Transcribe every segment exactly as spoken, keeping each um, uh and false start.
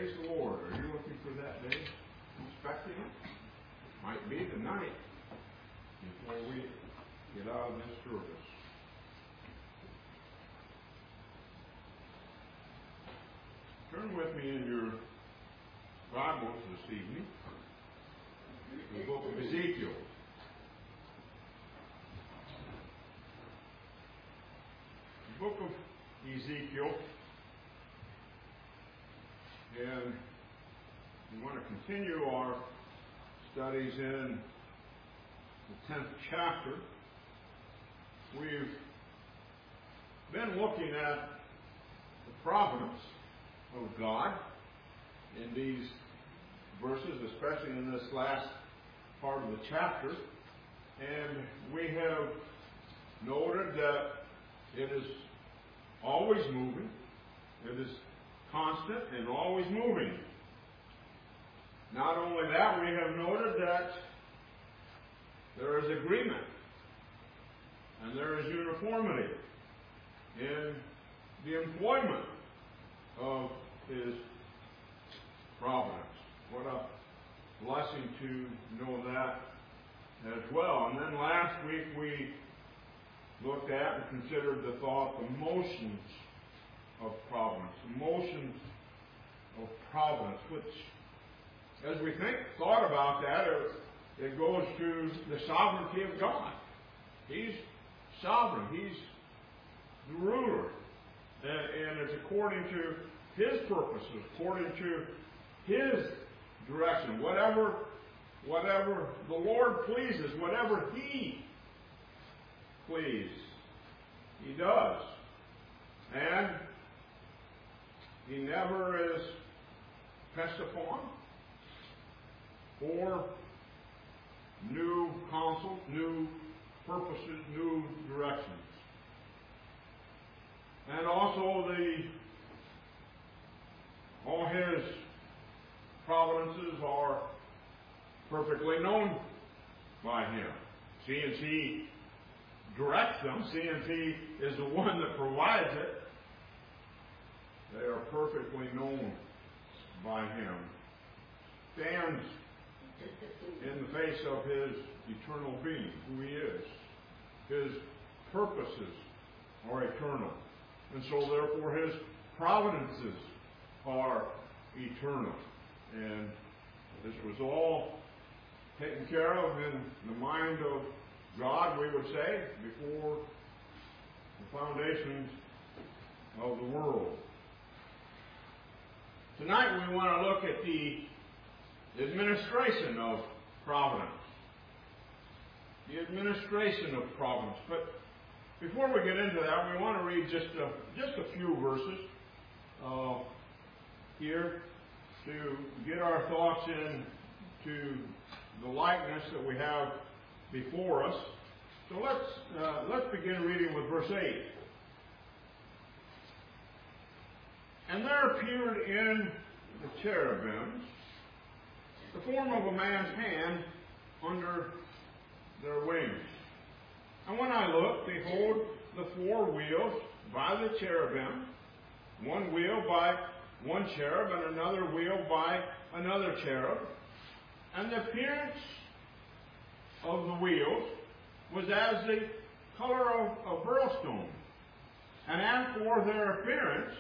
Praise the Lord. Are you looking for that day? Expecting it? Might be tonight before we get out of this service. Turn with me in your Bibles this evening to the book of Ezekiel. The book of Ezekiel. And we want to continue our studies in the tenth chapter. We've been looking at the providence of God in these verses, especially in this last part of the chapter. And we have noted that it is always moving. It is constant and always moving. Not only that, we have noted that there is agreement and there is uniformity in the employment of His providence. What a blessing to know that as well. And then last week we looked at and considered the thought, the motions of providence, the motions of providence, which, as we think, thought about that, it, it goes to the sovereignty of God. He's sovereign. He's the ruler. And, and it's according to His purposes, according to His direction. Whatever, whatever the Lord pleases, whatever He pleases, He does. And He never is pressed upon for new counsel, new purposes, new directions. And also the all His providences are perfectly known by Him. Since He directs them, since He is the one that provides it, they are perfectly known by Him. Stands in the face of His eternal being, who He is. His purposes are eternal. And so therefore His providences are eternal. And this was all taken care of in the mind of God, we would say, before the foundations of the world. Tonight we want to look at the administration of providence. The administration of providence. But before we get into that, we want to read just a, just a few verses uh, here to get our thoughts in to the likeness that we have before us. So let's uh, let's begin reading with verse eight. And there appeared in the cherubims the form of a man's hand under their wings. And when I looked, behold, the four wheels by the cherubim, one wheel by one cherub, and another wheel by another cherub. And the appearance of the wheels was as the color of, of beryl stone. And as for their appearance,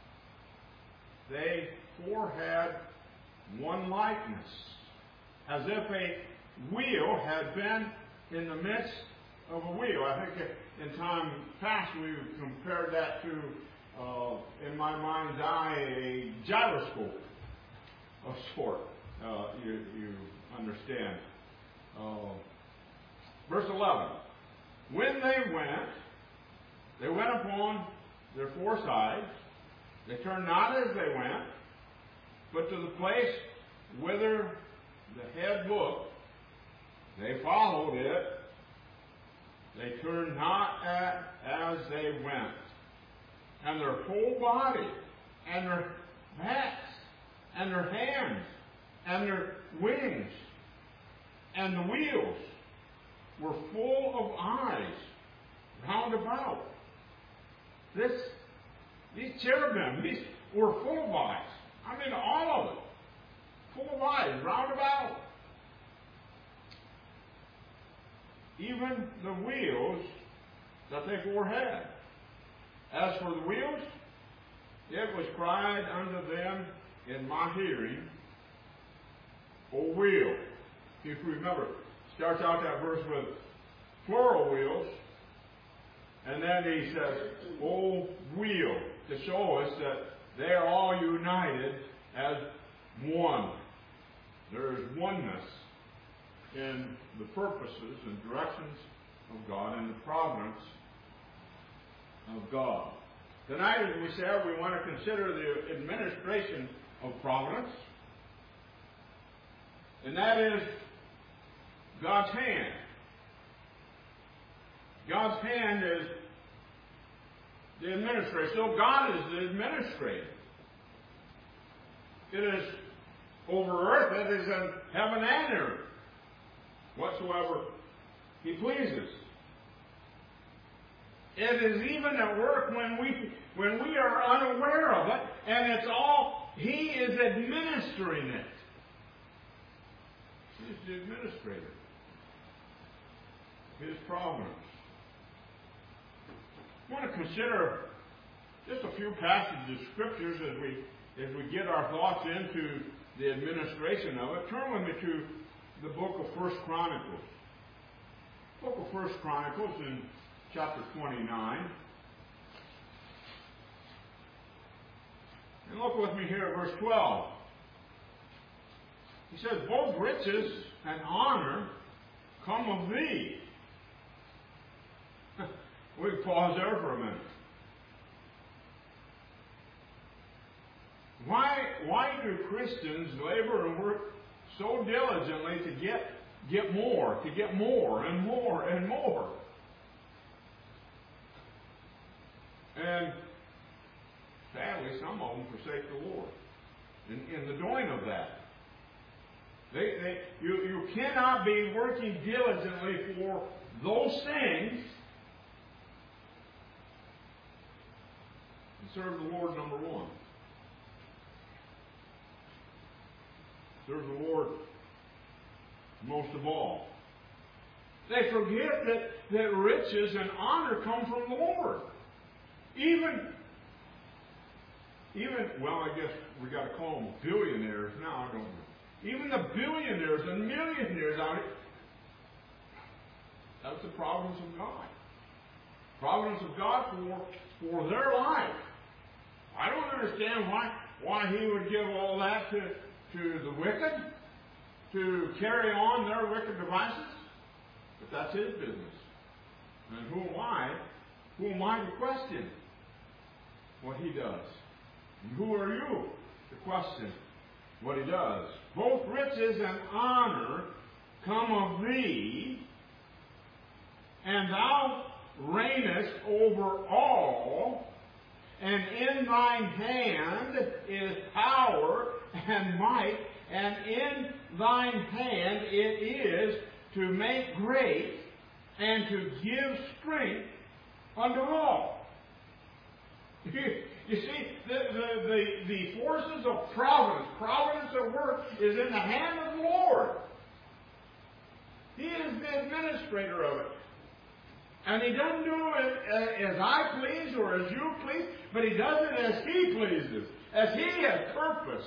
they four had one likeness, as if a wheel had been in the midst of a wheel. I think in time past we've compared that to, uh, in my mind's eye, a gyroscope of sort. Uh, you, you understand. Uh, verse eleven. When they went, they went upon their four sides. They turned not as they went, but to the place whither the head looked. They followed it. They turned not at, as they went. And their whole body, and their backs, and their hands, and their wings, and the wheels were full of eyes round about. This, these cherubim, these were full of eyes. I mean, all of it. Full of eyes, round about. Even the wheels that they four had. As for the wheels, it was cried unto them in my hearing, O wheel. If you remember, starts out that verse with plural wheels, and then he says, O wheel, to show us that they are all united as one. There is oneness in the purposes and directions of God and the providence of God. Tonight, as we said, we want to consider the administration of providence, and that is God's hand. God's hand is the administrator. So God is the administrator. It is over earth, it is in heaven and earth, whatsoever He pleases. It is even at work when we when we are unaware of it, and it's all He is administering it. He is the administrator. His providence. I want to consider just a few passages of scriptures as we as we get our thoughts into the administration of it. Turn with me to the book of First Chronicles. Book of First Chronicles in chapter twenty-nine. And look with me here at verse twelve. He says, both riches and honor come of thee. We can pause there for a minute. Why, why do Christians labor and work so diligently to get, get more, to get more and more and more? And sadly, some of them forsake the Lord in, in the doing of that. They, they, you, you cannot be working diligently for those things and serve the Lord, number one. Serve the Lord most of all. They forget that, that riches and honor come from the Lord. Even, even, well, I guess we got to call them billionaires now, don't we? Even the billionaires and millionaires out here, that's the providence of God. Providence of God for, for their life. I don't understand why, why He would give all that to, to the wicked, to carry on their wicked devices. But that's His business. And who am I? Who am I to question what He does? And who are you to question what He does? Both riches and honor come of thee, and thou reignest over all, and in thine hand is power and might, and in thine hand it is to make great and to give strength unto all. You see, the, the, the, the forces of providence, providence at work, is in the hand of the Lord. He is the administrator of it. And He doesn't do it as I please or as you please, but He does it as He pleases, as He has purpose.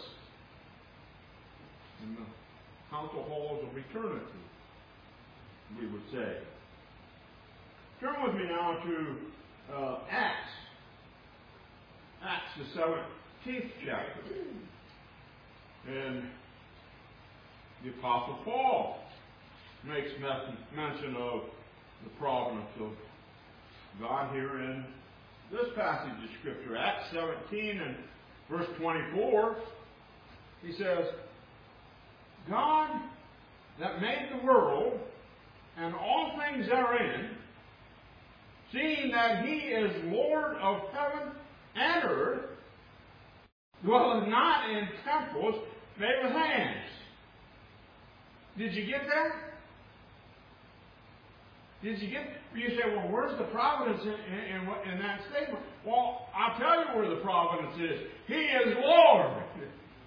In the council halls of eternity, we would say. Turn with me now to uh, Acts. Acts, the seventeenth chapter. And the Apostle Paul makes mention of the providence of God here in this passage of Scripture. Acts seventeen and verse twenty-four, he says, God that made the world and all things therein, seeing that He is Lord of heaven and earth, dwelleth not in temples made with hands. Did you get that? Did you get? You say, well, where's the providence in, in, in that statement? Well, I'll tell you where the providence is. He is Lord.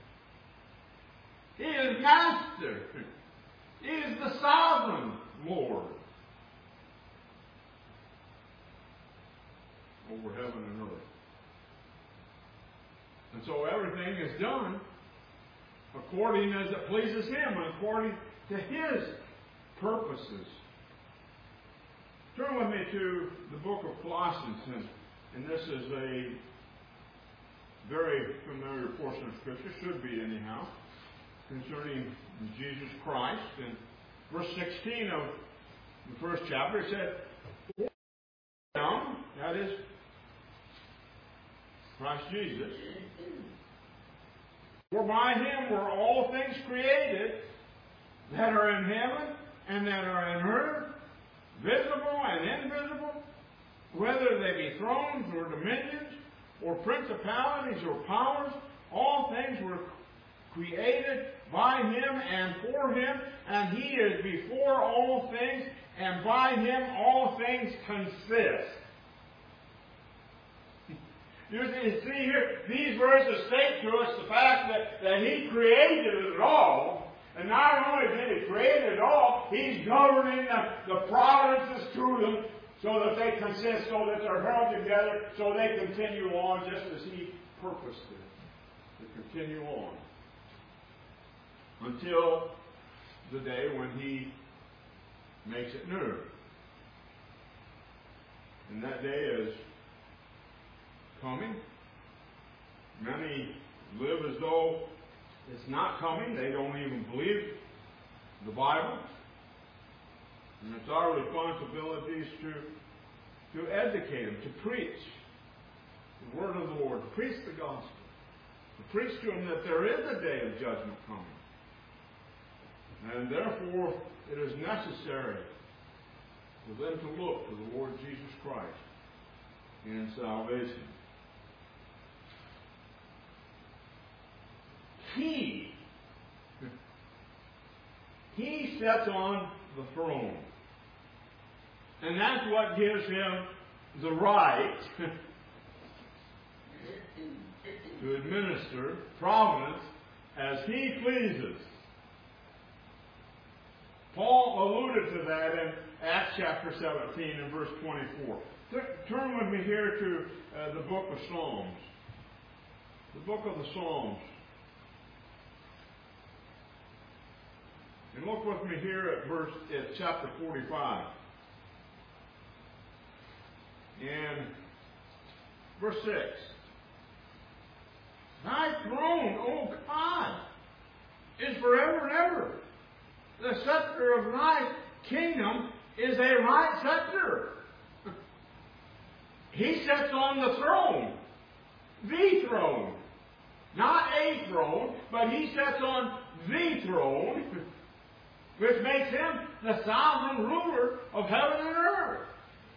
And so everything is done according as it pleases Him, and according to His purposes. Turn with me to the book of Colossians, and, and this is a very familiar portion of Scripture, should be anyhow, concerning Jesus Christ. In verse sixteen of the first chapter, it said, "Down," that is Christ Jesus, "for by Him were all things created that are in heaven and that are in earth, visible and invisible, whether they be thrones or dominions, or principalities or powers, all things were created by Him and for Him, and He is before all things, and by Him all things consist." You see here, these verses state to us the fact that, that He created it all. And not only did He create it all, He's governing the, the providences to them so that they consist, so that they're held together, so they continue on just as He purposed it to continue on. Until the day when He makes it new. And that day is coming. Many live as though it's not coming. They don't even believe the Bible. And it's our responsibilities to, to educate them, to preach the Word of the Lord, to preach the gospel, to preach to them that there is a day of judgment coming. And therefore, it is necessary for them to look to the Lord Jesus Christ in salvation. He, He sits on the throne. And that's what gives Him the right to administer providence as He pleases. Paul alluded to that in Acts chapter seventeen and verse twenty-four. Turn with me here to uh, the book of Psalms. The book of the Psalms. And look with me here at verse at chapter forty-five. And verse six. "Thy throne, O God, is forever and ever. The scepter of thy kingdom is a right scepter." He sits on the throne. The throne. Not a throne, but He sits on the throne, which makes Him the sovereign ruler of heaven and earth.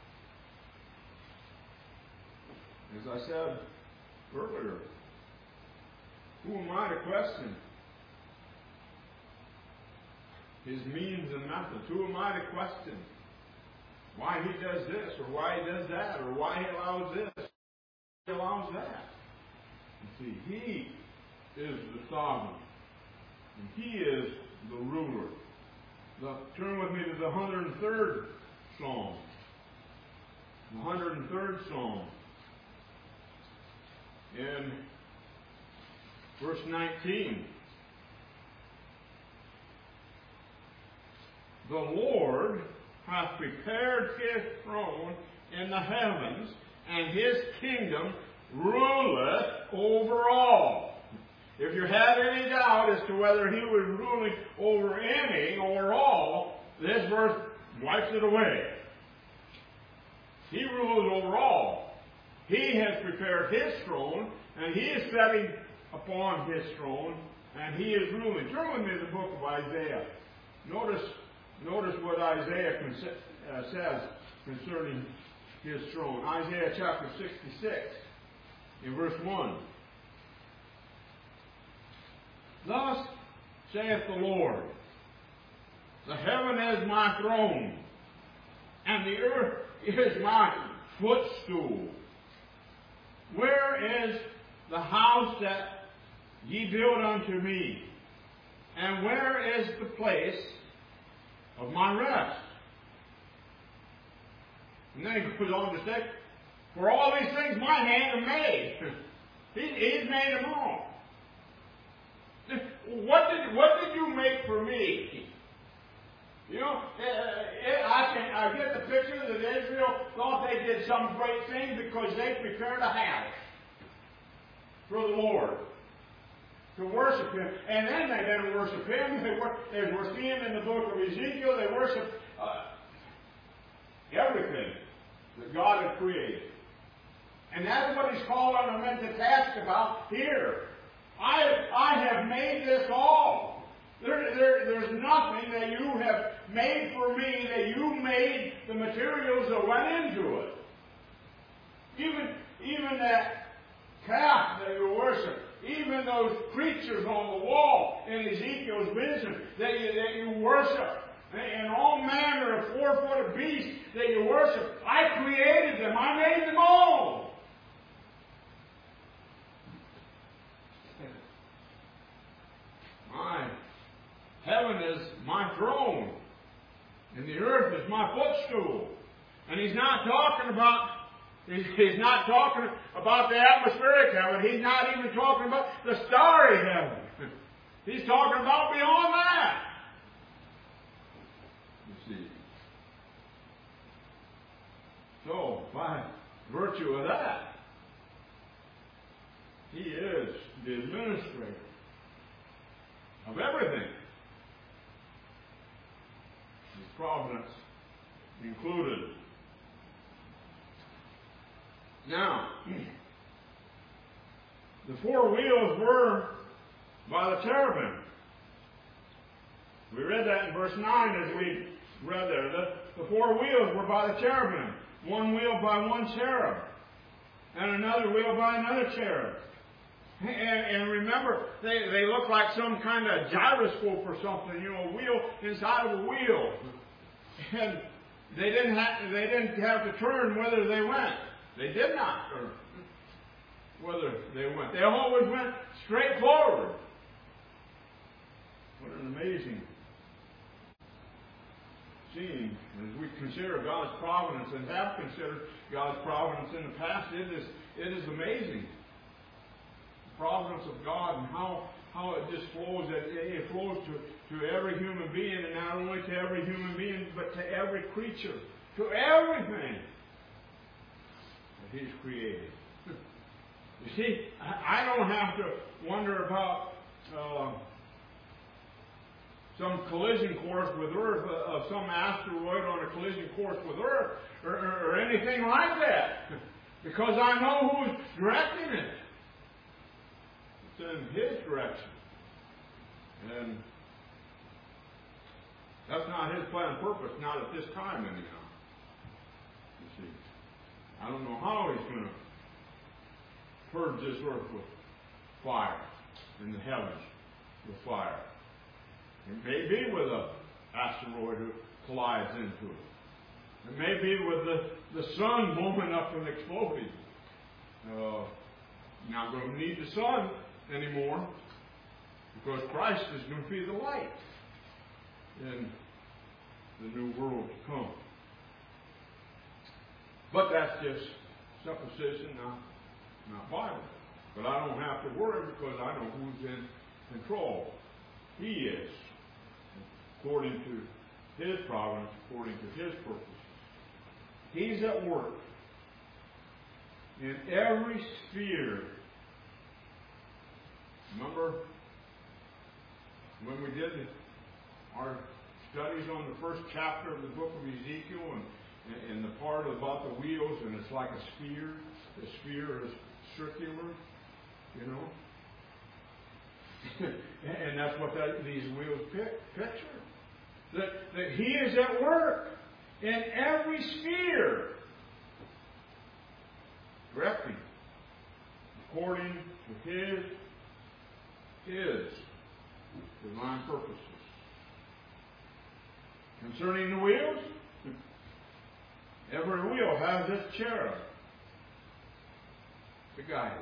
As I said earlier, who am I to question His means and methods? Who am I to question why He does this, or why He does that, or why He allows this, He allows that? You see, He is the sovereign, and He is the ruler. The, turn with me to the one hundred third Psalm. The one hundred third Psalm. In verse nineteen. "The Lord hath prepared His throne in the heavens, and His kingdom ruleth over all." If you have any doubt as to whether He was ruling over any or all, this verse wipes it away. He rules over all. He has prepared His throne, and He is setting upon His throne, and He is ruling. Turn with me to the book of Isaiah. Notice, notice what Isaiah uh, says concerning His throne. Isaiah chapter sixty-six, in verse one. "Thus saith the Lord, the heaven is my throne, and the earth is my footstool. Where is the house that ye built unto me? And where is the place of my rest?" And then he goes on to say, "For all these things my hand have made." He, he's made them all. What did, what did you make for me? You know, I can I get the picture that Israel thought they did some great thing because they prepared a house for the Lord to worship Him. And then they didn't worship Him. They were they worship Him in the book of Ezekiel. They worship uh, everything that God had created. And that's what He's calling them into task about here. I, I have made this all. There, there, there's nothing that you have made for me that you made the materials that went into it. Even, even that calf that you worship, even those creatures on the wall in Ezekiel's vision that you, that you worship, and all manner of four-footed beasts that you worship, I created them. I made them all. My heaven is my throne, and the earth is my footstool. And He's not talking about He's not talking about the atmospheric heaven. He's not even talking about the starry heaven. He's talking about beyond that. You see. So, by virtue of that, He is the administrator of everything. His providence included. Now, the four wheels were by the cherubim. We read that in verse nine as we read there. The, the four wheels were by the cherubim. One wheel by one cherub. And another wheel by another cherub. And, and remember, they, they look like some kind of gyroscope or something, you know, a wheel inside of a wheel. And they didn't have they didn't have to turn whether they went. They did not turn whether they went. They always went straight forward. What an amazing scene. As we consider God's providence and have considered God's providence in the past, it is it is amazing. Providence of God and how, how it just flows. It, it flows to, to every human being, and not only to every human being, but to every creature, to everything that He's created. You see, I don't have to wonder about uh, some collision course with Earth, uh, of some asteroid on a collision course with Earth, or, or, or anything like that, because I know who's directing it. In His direction. And that's not His plan and purpose, not at this time anyhow. You see. I don't know how He's going to purge this earth with fire, in the heavens with fire. It may be with an asteroid who collides into it. It may be with the, the sun blowing up and exploding. Uh, not going to need the sun anymore, because Christ is going to be the light in the new world to come. But that's just supposition, not, not Bible. But I don't have to worry because I know who's in control. He is, according to His providence, according to His purpose. He's at work in every sphere. Remember when we did our studies on the first chapter of the book of Ezekiel and, and the part about the wheels, and it's like a sphere. The sphere is circular, you know. And that's what that, these wheels picture. That, that He is at work in every sphere, directing according to His His divine purposes. Concerning the wheels, every wheel has its cherub to guide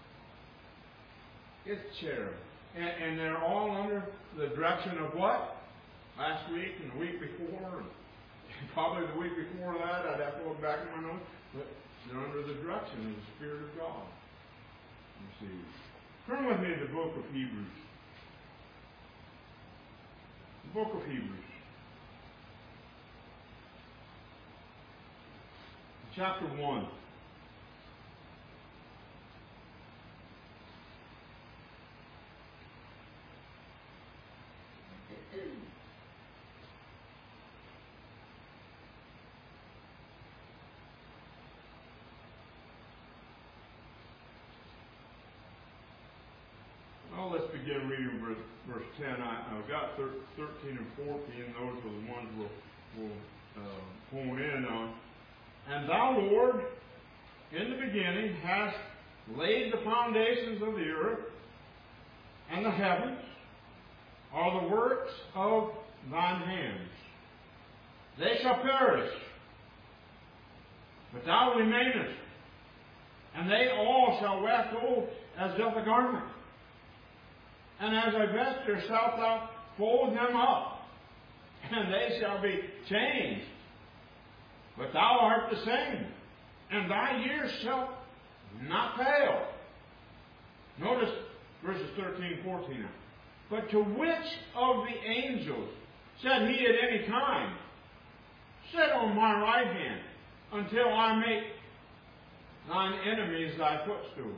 it. Its cherub. And, and they're all under the direction of what? Last week and the week before, and probably the week before that, I'd have to look back in my notes, but they're under the direction of the Spirit of God. see. Turn with me to the book of Hebrews. The book of Hebrews. Chapter one. Well, let's begin reading verse, verse ten. I, I've got thirteen and fourteen. Those are the ones we'll, we'll uh, hone in on. And thou, Lord, in the beginning hast laid the foundations of the earth, and the heavens are the works of thine hands. They shall perish, but thou remainest, and they all shall wax old as doth a garment. And as a vesture shalt thou fold them up, and they shall be changed. But thou art the same, and thy years shall not fail. Notice verses thirteen and fourteen. But to which of the angels said he at any time, sit on my right hand until I make thine enemies thy footstool?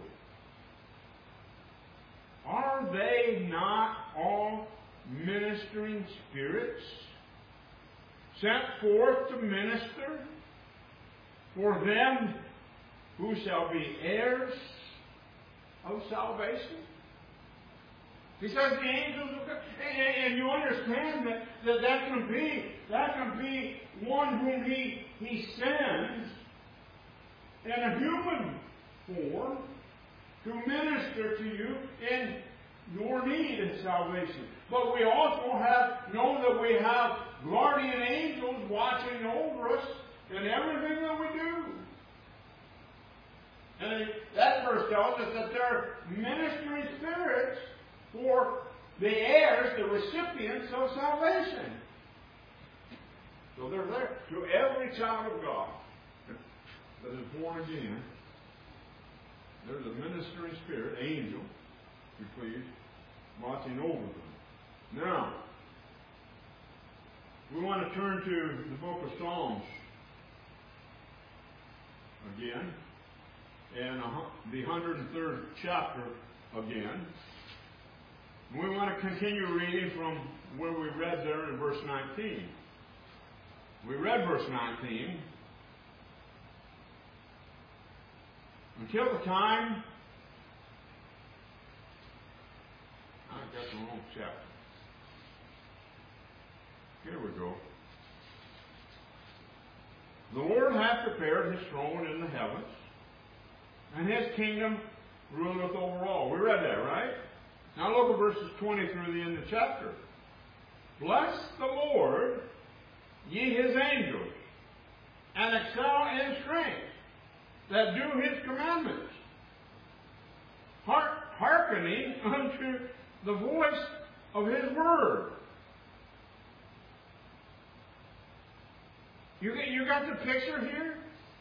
Are they not all ministering spirits sent forth to minister for them who shall be heirs of salvation? He says the angels will come, and, and you understand that, that that can be that can be one whom he he sends in a human form to minister to you in your need of salvation. But we also have know that we have guardian angels watching over us in everything that we do. And that verse tells us that they're ministering spirits for the heirs, the recipients of salvation. So they're there to every child of God that is born again. There's a ministering spirit, angel, if you please, watching over them. Now, we want to turn to the book of Psalms again, and the one hundred third chapter again. We want to continue reading from where we read there in verse nineteen. We read verse nineteen. Until the time, I got the wrong chapter. Here we go. The Lord hath prepared his throne in the heavens, and his kingdom ruleth over all. We read that, right? Now look at verses twenty through the end of the chapter. Bless the Lord, ye his angels, and excel in strength, that do his commandments, hearkening unto the voice of his word. You, you got the picture here?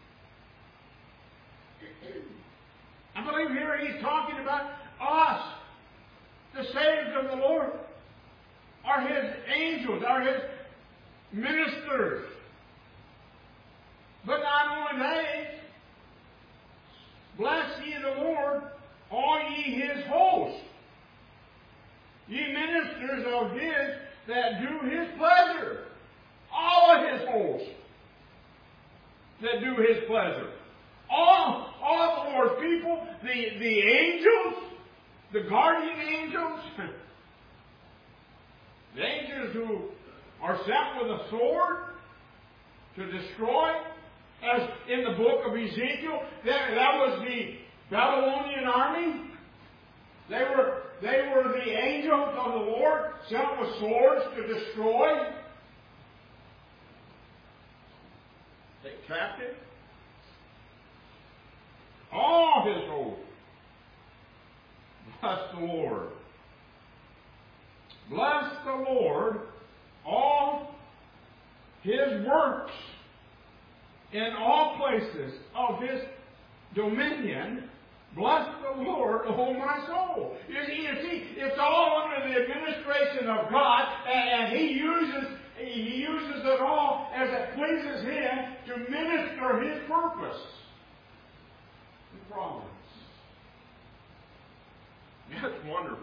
I believe here he's talking about us, the saved of the Lord, are his angels, are his ministers. But not only they, bless ye the Lord, all ye his hosts, ye ministers of his that do his pleasure. All of his hosts that do his pleasure. All, all the Lord's people, the, the angels, the guardian angels, the angels who are sent with a sword to destroy, as in the book of Ezekiel, that, that was the Babylonian army. They were, they were the angels of the Lord sent with swords to destroy, take captive. All his hosts. Bless the Lord. Bless the Lord, all his works in all places of his dominion, Bless the Lord, oh my soul. You see, you see, it's all under the administration of God, and He uses He uses it all as it pleases Him to minister His purpose in providence. That's wonderful.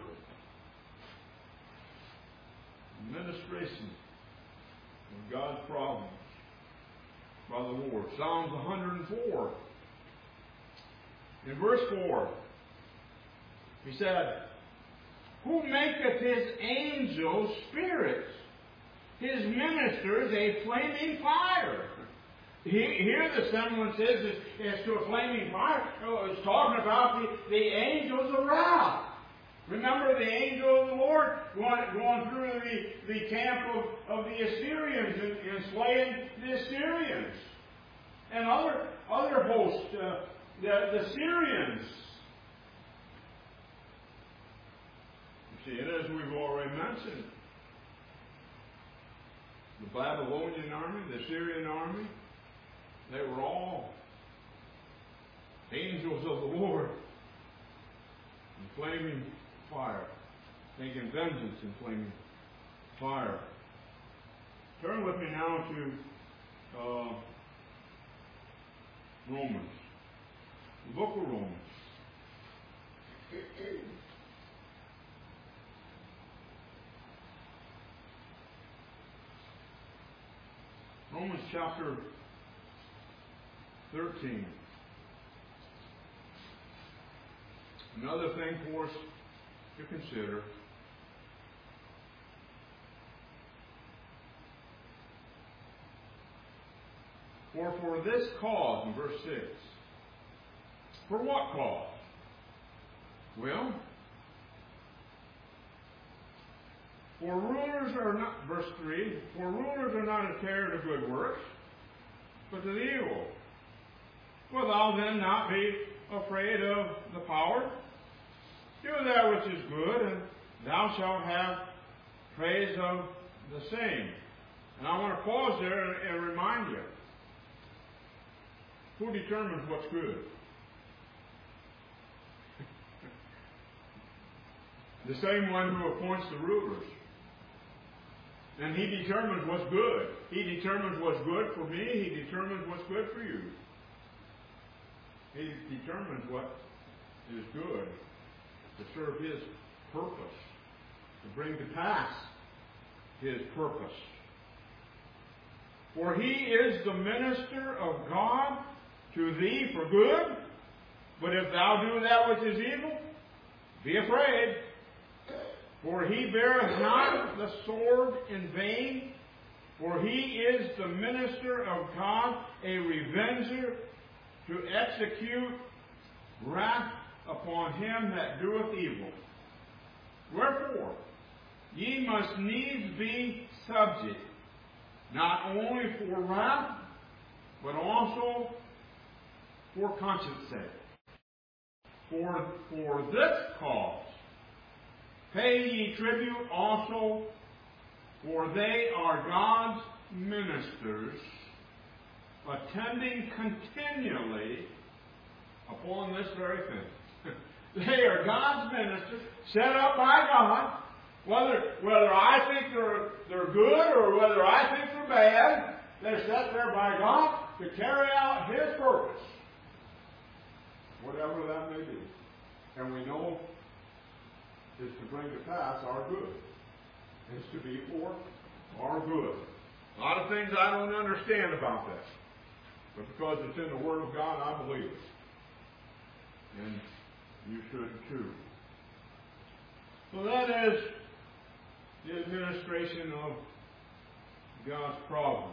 Administration of God's providence by the Lord. Psalms one hundred four. In verse four, he said, Who maketh his angels spirits, his ministers a flaming fire? Here the semblance is, is, is to a flaming fire. It's talking about the, the angels of wrath. Remember the angel of the Lord going, going through the, the camp of, of the Assyrians and, and slaying the Assyrians. And other, other hosts, uh, the, the Syrians. You see, and as we've already mentioned, the Babylonian army, the Syrian army, they were all angels of the Lord in flaming fire, taking vengeance in flaming fire. Turn with me now to uh, Romans, the book of Romans. Romans chapter thirteen. Another thing for us to consider. For for this cause, in verse six. For what cause? Well, for rulers are not, verse three, for rulers are not a terror to good works, but to the evil. Will thou then not be afraid of the power? Do that which is good, and thou shalt have praise of the same. And I want to pause there and remind you. Who determines what's good? The same one who appoints the rulers. And He determines what's good. He determines what's good for me. He determines what's good for you. He determines what is good to serve His purpose, to bring to pass His purpose. For He is the minister of God to thee for good, but if thou do that which is evil, be afraid. For He beareth not the sword in vain, for He is the minister of God, a revenger, to execute wrath upon him that doeth evil. Wherefore, ye must needs be subject, not only for wrath, but also for conscience sake. For, for this cause, pay ye tribute also, for they are God's ministers, attending continually upon this very thing. They are God's ministers, set up by God. Whether whether I think they're they're good or whether I think they're bad, they're set there by God to carry out His purpose, whatever that may be. And we know is to bring to pass our good. It's to be for our good. A lot of things I don't understand about that. But because it's in the Word of God, I believe it. And you should too. So that is the administration of God's providence.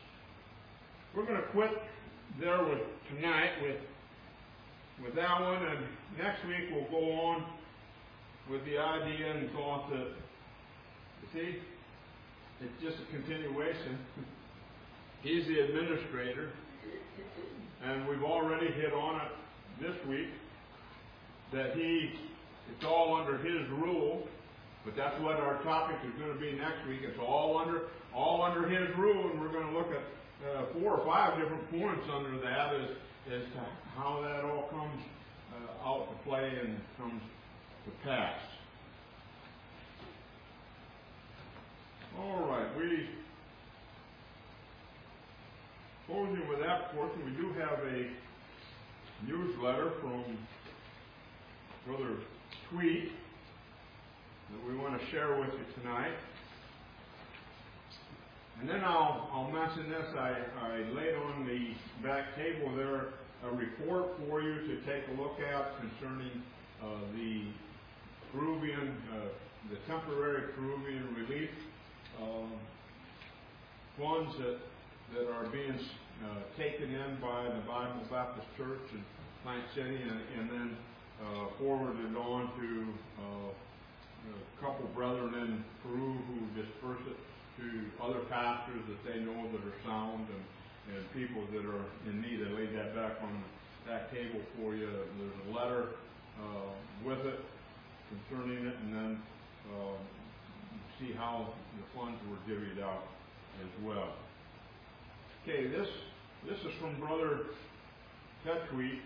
We're going to quit there with tonight with, with that one, and next week we'll go on with the idea and thought that, you see, it's just a continuation. He's the administrator, and we've already hit on it this week that he, it's all under his rule, but that's what our topic is going to be next week. It's all under all under his rule, and we're going to look at uh, four or five different points under that as, as to how that all comes uh, out to play and comes to pass. All right, we closing with that portion. We do have a newsletter from Brother Tweet that we want to share with you tonight. And then I'll, I'll mention this. I, I laid on the back table there a report for you to take a look at concerning uh, the Peruvian, uh, the temporary Peruvian relief uh, funds that, that are being uh, taken in by the Bible Baptist Church in Plant City and, and then uh, forwarded on to uh, a couple brethren in Peru who disperse it to other pastors that they know that are sound and, and people that are in need. I laid that back on that table for you. There's a letter uh, with it concerning it, and then uh, see how the funds were divvied out as well. Okay, this this is from Brother Petweet.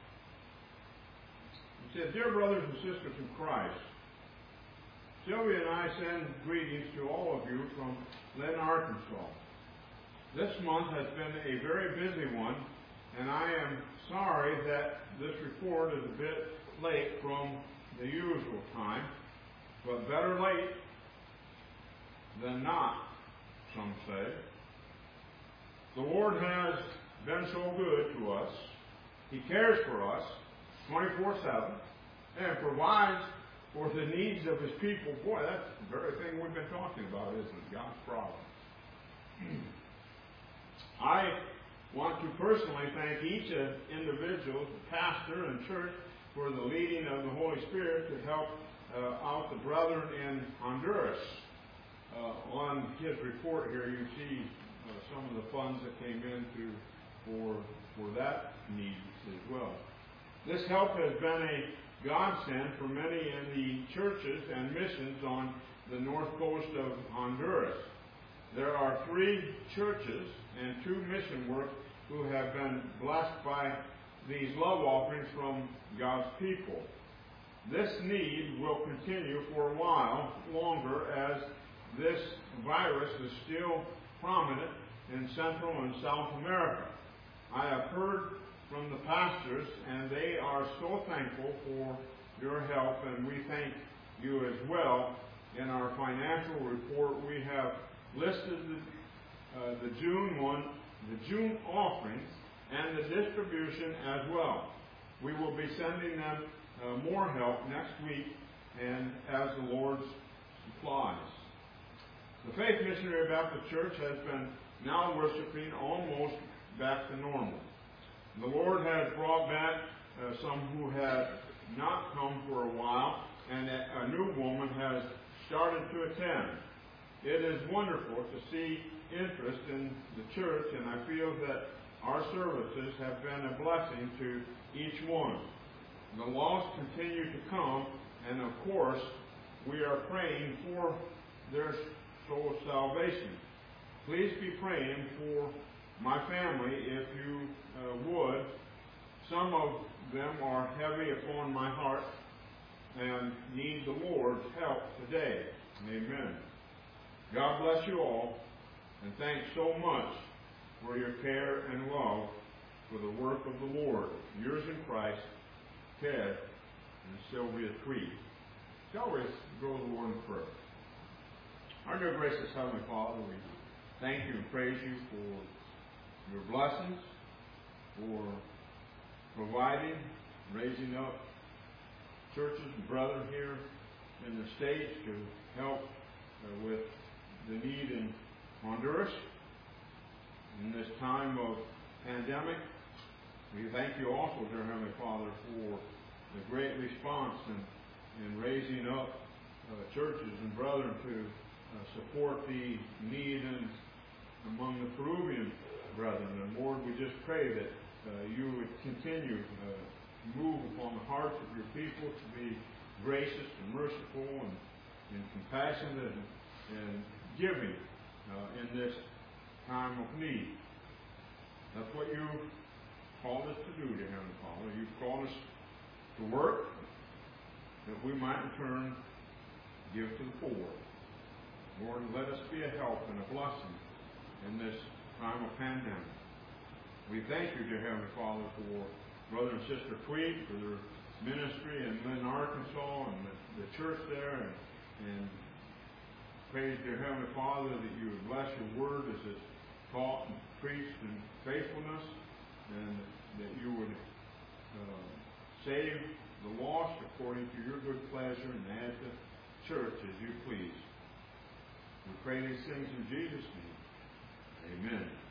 He said, "Dear brothers and sisters in Christ, Sylvia and I send greetings to all of you from Lynn, Arkansas. This month has been a very busy one, and I am sorry that this report is a bit late from the usual time, but better late than not, some say. The Lord has been so good to us. He cares for us twenty-four seven and provides for the needs of His people. Boy, that's the very thing we've been talking about, isn't it? God's problem. I want to personally thank each individual, pastor and church, for the leading of the Holy Spirit to help uh, out the brethren in Honduras. Uh, on his report here, you see uh, some of the funds that came in to, for, for that need as well. This help has been a godsend for many in the churches and missions on the north coast of Honduras. There are three churches and two mission work who have been blessed by these love offerings from God's people. This need will continue for a while longer as this virus is still prominent in Central and South America. I have heard from the pastors, and they are so thankful for your help, and we thank you as well. In our financial report, we have listed the, uh, the June one, the June offerings, and the distribution as well. We will be sending them uh, more help next week, and as the Lord supplies. The Faith Missionary Baptist Church has been now worshiping almost back to normal. The Lord has brought back uh, some who had not come for a while, and a new woman has started to attend. It is wonderful to see interest in the church, and I feel that our services have been a blessing to each one. The lost continue to come, and of course, we are praying for their soul salvation. Please be praying for my family if you uh, would. Some of them are heavy upon my heart and need the Lord's help today. Amen. God bless you all, and thanks so much for your care and love for the work of the Lord. Yours in Christ, Ted and Sylvia Tweed. Shall we go to the Lord in prayer? Our dear gracious Heavenly Father, we thank you and praise you for your blessings, for providing, raising up churches and brethren here in the States to help uh, with the need in Honduras in this time of pandemic. We thank you also, dear Heavenly Father, for the great response in, in raising up uh, churches and brethren to uh, support the need in, among the Peruvian brethren. And Lord, we just pray that uh, you would continue uh, to move upon the hearts of your people to be gracious and merciful and, and compassionate and, and giving uh, in this time of need. That's what you called us to do, dear Heavenly Father. You've called us to work, that we might in turn give to the poor. Lord, let us be a help and a blessing in this time of pandemic. We thank you, dear Heavenly Father, for Brother and Sister Tweed, for their ministry in Lynn, Arkansas, and the, the church there, and, and praise, dear Heavenly Father, that you would bless your word as it's taught and preached in faithfulness, and that you would uh, save the lost according to your good pleasure and add the church as you please. We pray these things in Jesus' name. Amen.